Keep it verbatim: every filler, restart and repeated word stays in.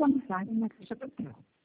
on the slide and let's push a button.